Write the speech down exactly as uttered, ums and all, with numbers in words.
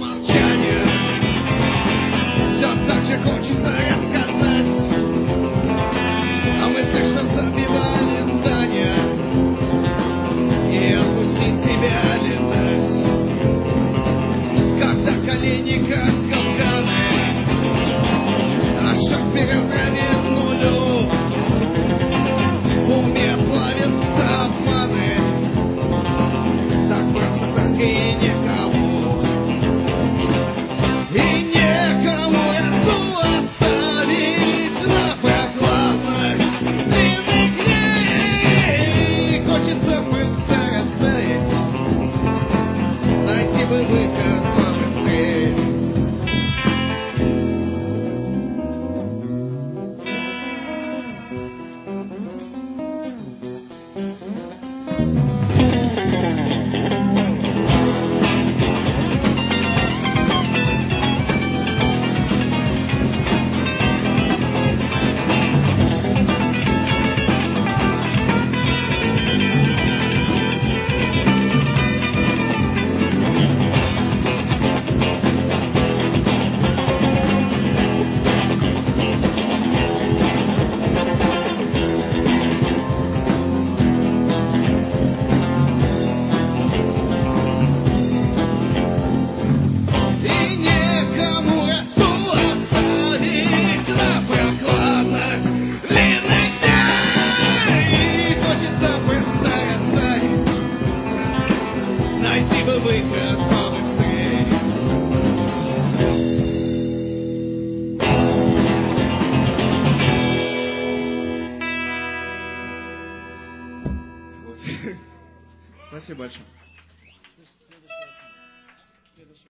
молчания. Все так же хочется рассказать о мыслях, что забивали здания, и отпустить себя летать. Когда колени как капканы, а шаг вперед равен нулю, в уме плавятся обманы. Так просто, так и никому. И некому разум оставить на прохладных длинных дней. Хочется быстро растаять, найти бы выход побыстрее. Найти бы выход побыстрее. Вот. Спасибо большое.